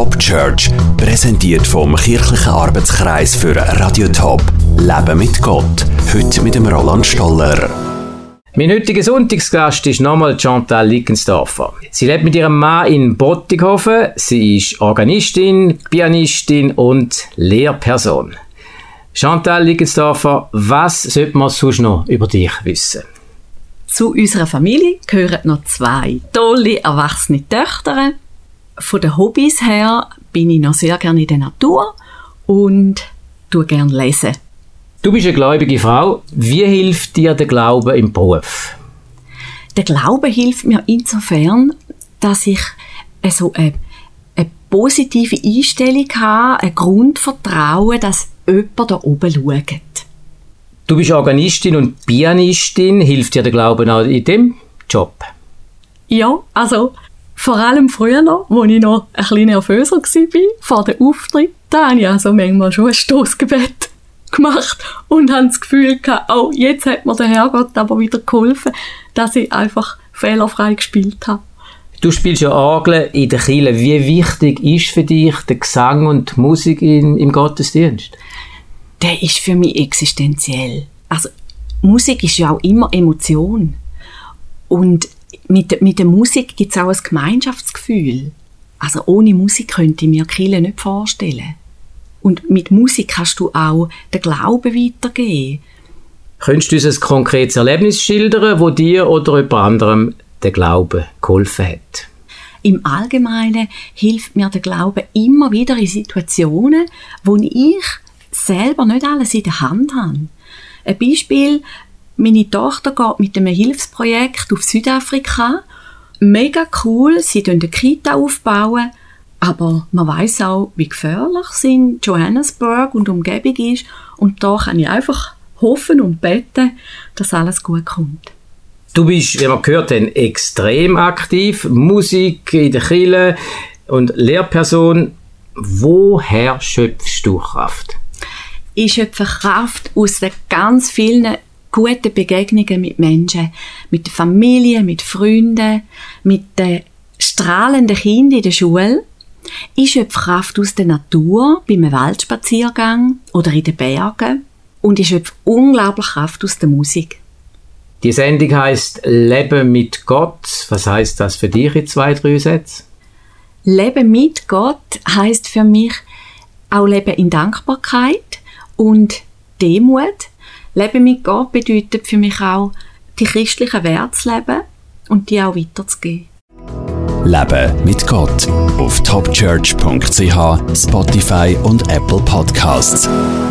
Top Church, präsentiert vom Kirchlichen Arbeitskreis für Radio Top. Leben mit Gott. Heute mit dem Roland Stoller. Mein heutiger Sonntagsgast ist nochmal Chantal Lickenstorfer. Sie lebt mit ihrem Mann in Bottighofen. Sie ist Organistin, Pianistin und Lehrperson. Chantal Lickenstorfer, was sollte man sonst noch über dich wissen? Zu unserer Familie gehören noch 2 tolle, erwachsene Töchter. Von den Hobbys her bin ich noch sehr gerne in der Natur und tue gerne lesen. Du bist eine gläubige Frau. Wie hilft dir der Glaube im Beruf? Der Glaube hilft mir insofern, dass ich eine positive Einstellung habe, ein Grundvertrauen, dass jemand da oben schaut. Du bist Organistin und Pianistin. Hilft dir der Glaube auch in diesem Job? Ja, also vor allem früher noch, als ich noch ein bisschen nervöser war vor dem Auftritt, da habe ich also manchmal schon ein Stossgebet gemacht und habe das Gefühl gehabt, oh, jetzt hat mir der Herrgott aber wieder geholfen, dass ich einfach fehlerfrei gespielt habe. Du spielst ja Orgel in der Kirche. Wie wichtig ist für dich der Gesang und die Musik im Gottesdienst? Der ist für mich existenziell. Also Musik ist ja auch immer Emotion. Und mit der Musik gibt es auch ein Gemeinschaftsgefühl. Also ohne Musik könnte ich mir die Kirche nicht vorstellen. Und mit Musik kannst du auch den Glauben weitergeben. Könntest du uns ein konkretes Erlebnis schildern, wo dir oder jemand anderem der Glaube geholfen hat? Im Allgemeinen hilft mir der Glaube immer wieder in Situationen, wo ich selber nicht alles in der Hand habe. Ein Beispiel: Meine Tochter geht mit einem Hilfsprojekt auf Südafrika. Mega cool, sie bauen eine Kita aufbauen. Aber man weiss auch, wie gefährlich es in Johannesburg und Umgebung ist. Und da kann ich einfach hoffen und beten, dass alles gut kommt. Du bist, wie man gehört hat, extrem aktiv. Musik in der Kirche und Lehrperson. Woher schöpfst du Kraft? Ich schöpfe Kraft aus den ganz vielen guten Begegnungen mit Menschen. Mit der Familie, mit Freunden, mit den strahlenden Kindern in der Schule. Ich schöpfe Kraft aus der Natur, beim Waldspaziergang oder in den Bergen. Und ich schöpfe unglaublich Kraft aus der Musik. Die Sendung heisst «Leben mit Gott». Was heisst das für dich in 2, 3 Sätzen? Leben mit Gott heisst für mich auch Leben in Dankbarkeit und Demut. Leben mit Gott bedeutet für mich auch, die christlichen Werte zu leben und die auch weiterzugeben. Leben mit Gott auf topchurch.ch, Spotify und Apple Podcasts.